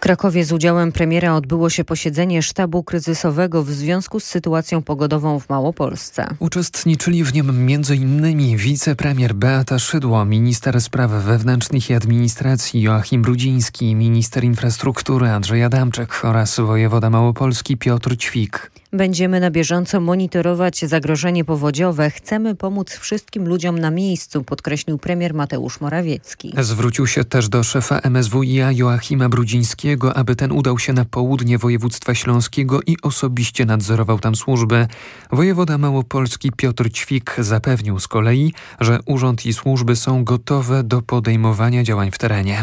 Krakowie z udziałem premiera odbyło się posiedzenie sztabu kryzysowego w związku z sytuacją pogodową w Małopolsce. Uczestniczyli w nim m.in. wicepremier Beata Szydło, minister spraw wewnętrznych i administracji Joachim Brudziński, minister infrastruktury Andrzej Adamczyk oraz wojewoda małopolski Piotr Ćwik. Będziemy na bieżąco monitorować zagrożenie powodziowe. Chcemy pomóc wszystkim ludziom na miejscu, podkreślił premier Mateusz Morawiecki. Zwrócił się też do szefa MSWiA Joachima Brudzińskiego, aby ten udał się na południe województwa śląskiego i osobiście nadzorował tam służby. Wojewoda małopolski Piotr Ćwik zapewnił z kolei, że urząd i służby są gotowe do podejmowania działań w terenie.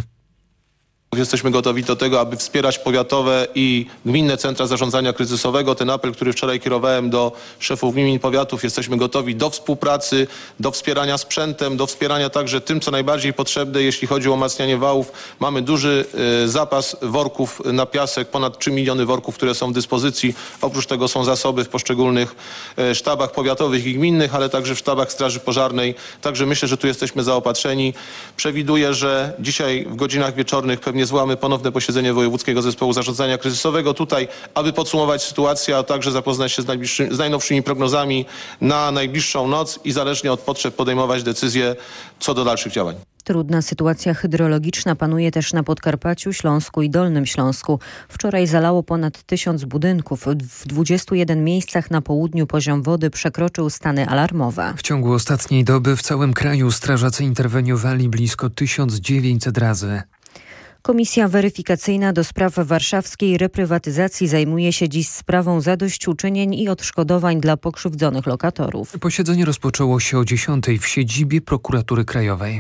Jesteśmy gotowi do tego, aby wspierać powiatowe i gminne centra zarządzania kryzysowego. Ten apel, który wczoraj kierowałem do szefów gmin i powiatów, jesteśmy gotowi do współpracy, do wspierania sprzętem, do wspierania także tym, co najbardziej potrzebne, jeśli chodzi o umacnianie wałów. Mamy duży zapas worków na piasek, ponad 3 miliony worków, które są w dyspozycji. Oprócz tego są zasoby w poszczególnych sztabach powiatowych i gminnych, ale także w sztabach Straży Pożarnej. Także myślę, że tu jesteśmy zaopatrzeni. Przewiduję, że dzisiaj w godzinach wieczornych pewnie zwołamy ponowne posiedzenie Wojewódzkiego Zespołu Zarządzania Kryzysowego tutaj, aby podsumować sytuację, a także zapoznać się z najnowszymi prognozami na najbliższą noc i zależnie od potrzeb podejmować decyzje co do dalszych działań. Trudna sytuacja hydrologiczna panuje też na Podkarpaciu, Śląsku i Dolnym Śląsku. Wczoraj zalało ponad 1000 budynków. W 21 miejscach na południu poziom wody przekroczył stany alarmowe. W ciągu ostatniej doby w całym kraju strażacy interweniowali blisko 1900 razy. Komisja weryfikacyjna do spraw warszawskiej reprywatyzacji zajmuje się dziś sprawą zadośćuczynień i odszkodowań dla pokrzywdzonych lokatorów. Posiedzenie rozpoczęło się o 10:00 w siedzibie Prokuratury Krajowej.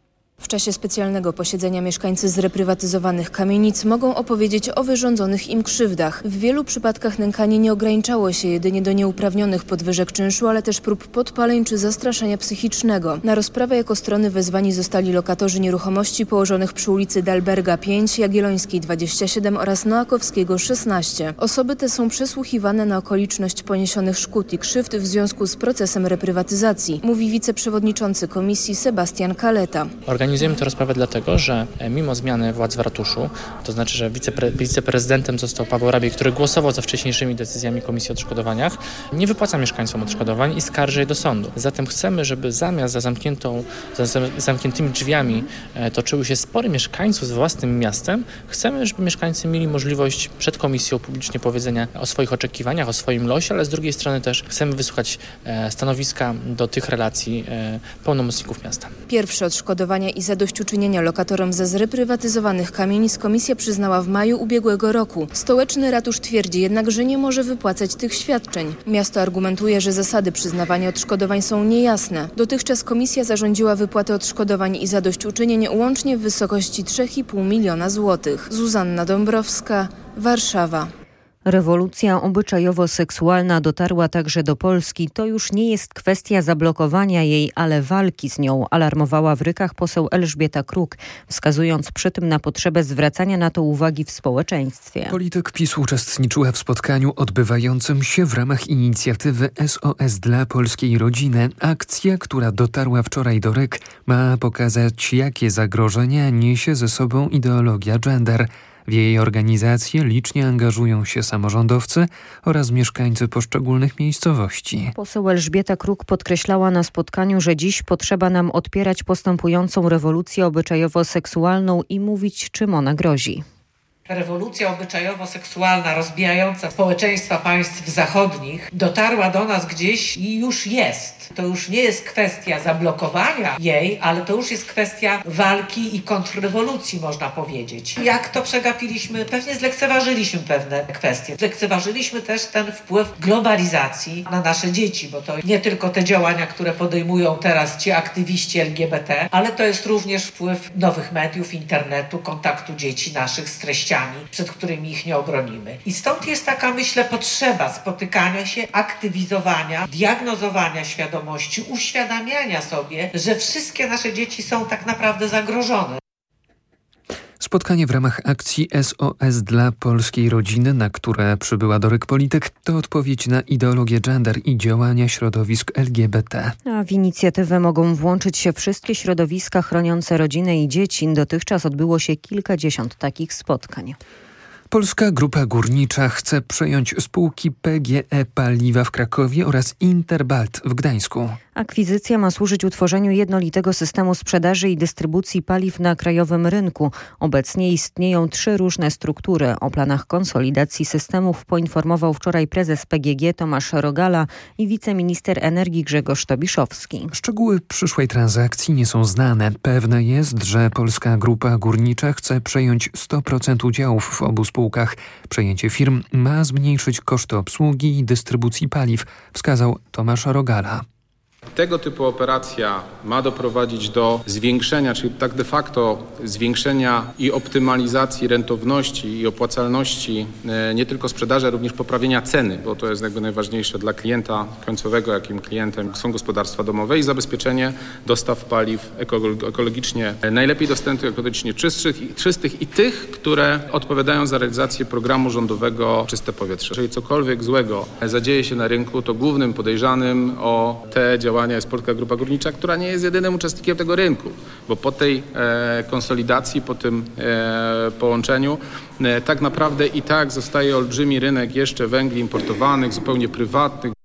W czasie specjalnego posiedzenia mieszkańcy z reprywatyzowanych kamienic mogą opowiedzieć o wyrządzonych im krzywdach. W wielu przypadkach nękanie nie ograniczało się jedynie do nieuprawnionych podwyżek czynszu, ale też prób podpaleń czy zastraszania psychicznego. Na rozprawę jako strony wezwani zostali lokatorzy nieruchomości położonych przy ulicy Dalberga 5, Jagiellońskiej 27 oraz Noakowskiego 16. Osoby te są przesłuchiwane na okoliczność poniesionych szkód i krzywd w związku z procesem reprywatyzacji, mówi wiceprzewodniczący komisji Sebastian Kaleta. Organizujemy tę rozprawę dlatego, że mimo zmiany władz w ratuszu, to znaczy, że wiceprezydentem został Paweł Rabiej, który głosował za wcześniejszymi decyzjami Komisji o Odszkodowaniach, nie wypłaca mieszkańcom odszkodowań i skarży je do sądu. Zatem chcemy, żeby zamiast za zamkniętymi drzwiami toczyły się spory mieszkańców z własnym miastem, chcemy, żeby mieszkańcy mieli możliwość przed komisją publicznie powiedzenia o swoich oczekiwaniach, o swoim losie, ale z drugiej strony też chcemy wysłuchać stanowiska do tych relacji pełnomocników miasta. Pierwsze odszkodowania i zadośćuczynienia lokatorom ze zreprywatyzowanych kamienic komisja przyznała w maju ubiegłego roku. Stołeczny ratusz twierdzi jednak, że nie może wypłacać tych świadczeń. Miasto argumentuje, że zasady przyznawania odszkodowań są niejasne. Dotychczas komisja zarządziła wypłatę odszkodowań i zadośćuczynień łącznie w wysokości 3,5 miliona złotych. Zuzanna Dąbrowska, Warszawa. Rewolucja obyczajowo-seksualna dotarła także do Polski. To już nie jest kwestia zablokowania jej, ale walki z nią, alarmowała w Rykach poseł Elżbieta Kruk, wskazując przy tym na potrzebę zwracania na to uwagi w społeczeństwie. Polityk PiS uczestniczyła w spotkaniu odbywającym się w ramach inicjatywy SOS dla polskiej rodziny. Akcja, która dotarła wczoraj do Ryk, ma pokazać, jakie zagrożenia niesie ze sobą ideologia gender. W jej organizację licznie angażują się samorządowcy oraz mieszkańcy poszczególnych miejscowości. Poseł Elżbieta Kruk podkreślała na spotkaniu, że dziś potrzeba nam odpierać postępującą rewolucję obyczajowo-seksualną i mówić, czym ona grozi. Rewolucja obyczajowo-seksualna rozbijająca społeczeństwa państw zachodnich dotarła do nas gdzieś i już jest. To już nie jest kwestia zablokowania jej, ale to już jest kwestia walki i kontrrewolucji, można powiedzieć. Jak to przegapiliśmy? Pewnie zlekceważyliśmy pewne kwestie. Zlekceważyliśmy też ten wpływ globalizacji na nasze dzieci, bo to nie tylko te działania, które podejmują teraz ci aktywiści LGBT, ale to jest również wpływ nowych mediów, internetu, kontaktu dzieci naszych z treściami, przed którymi ich nie obronimy. I stąd jest taka, myślę, potrzeba spotykania się, aktywizowania, diagnozowania świadomości, uświadamiania sobie, że wszystkie nasze dzieci są tak naprawdę zagrożone. Spotkanie w ramach akcji SOS dla polskiej rodziny, na które przybyła do Ryk Polityk, to odpowiedź na ideologię gender i działania środowisk LGBT. A w inicjatywę mogą włączyć się wszystkie środowiska chroniące rodzinę i dzieci. Dotychczas odbyło się kilkadziesiąt takich spotkań. Polska Grupa Górnicza chce przejąć spółki PGE Paliwa w Krakowie oraz Interbalt w Gdańsku. Akwizycja ma służyć utworzeniu jednolitego systemu sprzedaży i dystrybucji paliw na krajowym rynku. Obecnie istnieją 3 różne struktury. O planach konsolidacji systemów poinformował wczoraj prezes PGG Tomasz Rogala i wiceminister energii Grzegorz Tobiszowski. Szczegóły przyszłej transakcji nie są znane. Pewne jest, że Polska Grupa Górnicza chce przejąć 100% udziałów w obu spółkach. Przejęcie firm ma zmniejszyć koszty obsługi i dystrybucji paliw, wskazał Tomasz Rogala. Tego typu operacja ma doprowadzić do zwiększenia, czyli tak de facto zwiększenia i optymalizacji rentowności i opłacalności nie tylko sprzedaży, ale również poprawienia ceny, bo to jest jakby najważniejsze dla klienta końcowego, jakim klientem są gospodarstwa domowe, i zabezpieczenie dostaw paliw ekologicznie najlepiej dostępnych, ekologicznie czystych i tych, które odpowiadają za realizację programu rządowego Czyste Powietrze. Jeżeli cokolwiek złego zadzieje się na rynku, to głównym podejrzanym o te działania jest Polska Grupa Górnicza, która nie jest jedynym uczestnikiem tego rynku, bo po tej konsolidacji, po tym połączeniu tak naprawdę i tak zostaje olbrzymi rynek jeszcze węgli importowanych, zupełnie prywatnych.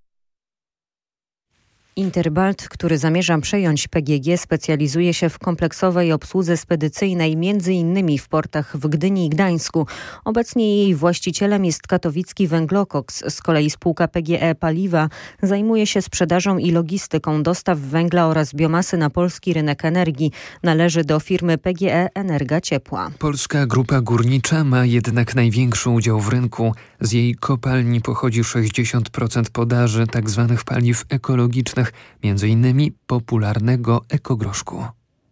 Interbalt, który zamierza przejąć PGG, specjalizuje się w kompleksowej obsłudze spedycyjnej, m.in. w portach w Gdyni i Gdańsku. Obecnie jej właścicielem jest katowicki Węglokoks. Z kolei spółka PGE Paliwa zajmuje się sprzedażą i logistyką dostaw węgla oraz biomasy na polski rynek energii. Należy do firmy PGE Energa Ciepła. Polska Grupa Górnicza ma jednak największy udział w rynku. Z jej kopalni pochodzi 60% podaży tzw. paliw ekologicznych, między innymi popularnego ekogroszku.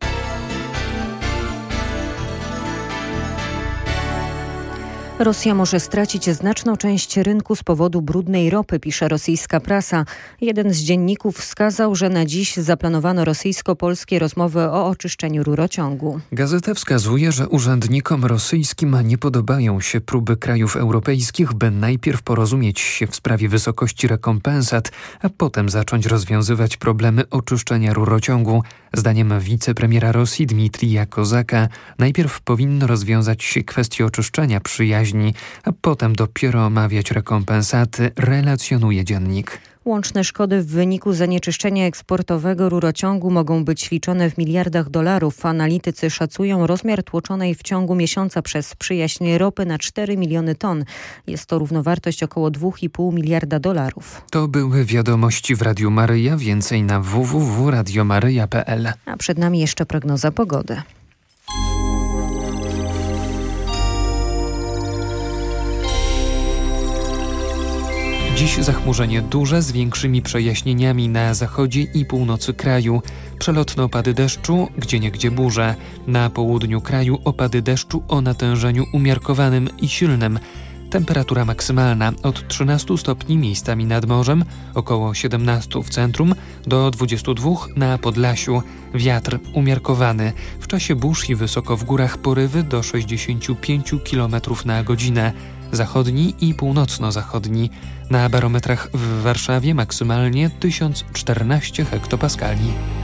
Rosja może stracić znaczną część rynku z powodu brudnej ropy, pisze rosyjska prasa. Jeden z dzienników wskazał, że na dziś zaplanowano rosyjsko-polskie rozmowy o oczyszczeniu rurociągu. Gazeta wskazuje, że urzędnikom rosyjskim nie podobają się próby krajów europejskich, by najpierw porozumieć się w sprawie wysokości rekompensat, a potem zacząć rozwiązywać problemy oczyszczenia rurociągu. Zdaniem wicepremiera Rosji Dmitrija Kozaka najpierw powinno rozwiązać się kwestie oczyszczenia przyjaźni, a potem dopiero omawiać rekompensaty, relacjonuje dziennik. Łączne szkody w wyniku zanieczyszczenia eksportowego rurociągu mogą być liczone w miliardach dolarów. Analitycy szacują rozmiar tłoczonej w ciągu miesiąca przez przyjaźń ropy na 4 miliony ton. Jest to równowartość około 2,5 miliarda dolarów. To były wiadomości w Radiu Maryja. Więcej na www.radiomaryja.pl. A przed nami jeszcze prognoza pogody. Dziś zachmurzenie duże z większymi przejaśnieniami na zachodzie i północy kraju. Przelotne opady deszczu, gdzieniegdzie burze. Na południu kraju opady deszczu o natężeniu umiarkowanym i silnym. Temperatura maksymalna od 13 stopni miejscami nad morzem, około 17 w centrum, do 22 na Podlasiu. Wiatr umiarkowany. W czasie burz i wysoko w górach porywy do 65 km na godzinę. Zachodni i północno-zachodni. Na barometrach w Warszawie maksymalnie 1014 hektopaskali.